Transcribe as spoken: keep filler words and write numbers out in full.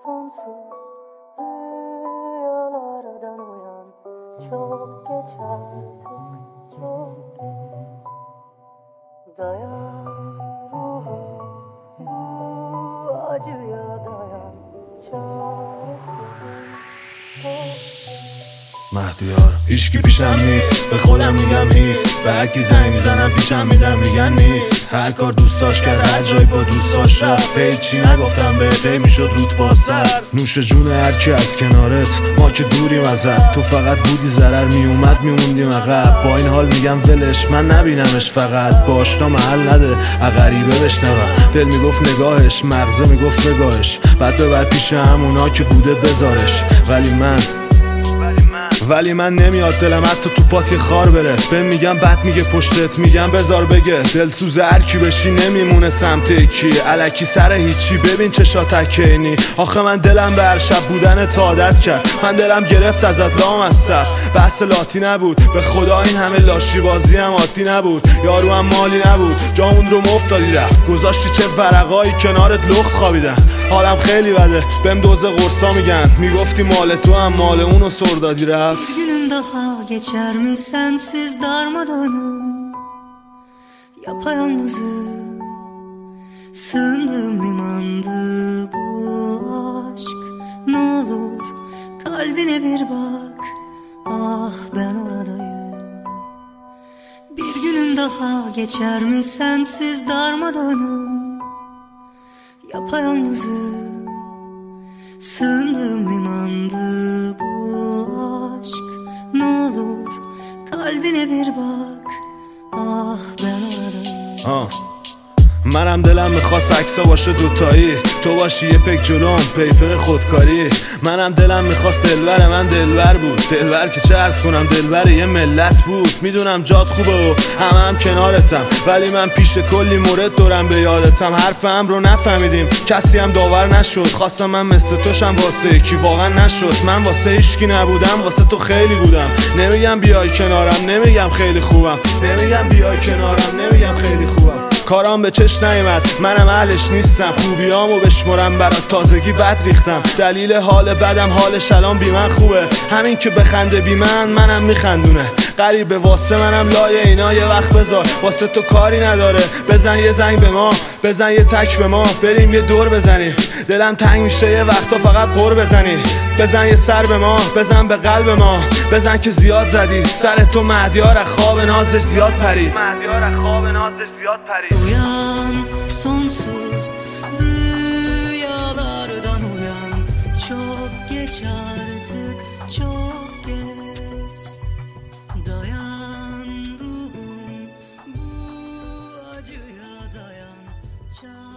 sonsuz rüyalardan uyan. Çok geç artık, çok geç. Dayan ruhum, bu acıya dayan. Çaresizim, çok مهدیار هیچکی پیشم نیست، به خودم میگم هیست. به هرکی زنگ میزنم پیشم میدم میگن نیست. هر کار دوست داشت کرد، هر جایی با دوست داشت رفت. هیچی نگفتم بهت، هی میشد روت با سر. نوش جون هرکی از کنارت، ما که دوریم ازت. تو فقط بودی ضرر میومد میموندیم عقب. با این حال میگم ولش، من نبینمش فقط. با آشنا محل نده، غریبه بشنوم. دل میگفت نگاهش، مغزه میگفت نگاهش. بعد ببر پیش همونا که بوده بذارش. ولی من ولی من نمیاد دلم حتی تو پاتی خار بره. به میگم بد میگه پشتت، میگم بذار بگه. دلسوز هر کی بشی نمیمونه سمت یکی. الکی سر هیچی، ببین چشا تکینی. آخه من دلم به هر شب بودن تا عادت کرد. من دلم گرفت ازت لام از سر. بحث لاتی نبود، به خدا این همه لاشی بازی هم عادی نبود. یارو هم مالی نبود، جامون رو مفتادی رفت. گذاشتی چه ورقایی کنارت لخت خوابیدن. حالم خیلی بده، بهم دوز قرصا میگن. میگفتی مال تو هم مال اونو سردادی رفت. Bir günüm daha geçer mi sensiz darmadağınım? Yapayalnızım, sığındığım limandı bu aşk. Ne olur kalbine bir bak, ah ben oradayım. Bir günüm daha geçer mi sensiz darmadağınım? Yapayalnızım, sığındığım limandı bu aşk. Ne olur kalbine bir bak, ah ben oradayım. آه. منم دلم میخواست عکسا باشه دوتایی. تو باشی یه پک جلوم، پیپر خودکاری. منم دلم میخواست دلبر من دلبر بود. دلبر که چه عرض کنم، دلبر یه ملت بود. میدونم جات خوبه و همه هم کنارتم، ولی من پیش کلی مورد دورم به یادتم. حرفم رو نفهمیدیم، کسی هم داور نشد. خواستم من مثل توشم واسه یکی، واقعا نشد. من واسه هیچکی نبودم، واسه تو خیلی بودم. نمیگم بیای کنارم، نمیگم خیلی خوبم. نمیگم بیای کنارم، نمیگم خیلی خوبم. کارام به چش نیومد، منم اهلش نیستم. خوبیامو بشمرم برات، تازگی بد ریختم. دلیل حال بدم، حالش الان بی من خوبه. همین که بخنده بی من، منم میخندونه. غریبه واسه منم لای اینا یه وقت بذار. واسه تو کاری نداره، بزن یه زنگ به ما، بزن یه تک به ما. بریم یه دور بزنیم، دلم تنگ میشه یه وقتا فقط قور بزنی. بزن یه سر به ما، بزن به قلب ما. بزن که زیاد زدی سر تو، مهدیار از خواب نازش زیاد پرید. مهدیار از خواب نازش زیاد پرید. Uyan sonsuz rüyalardan uyan. Çok geç artık, çok geç. Dayan ruhum, bu acıya dayan. Çare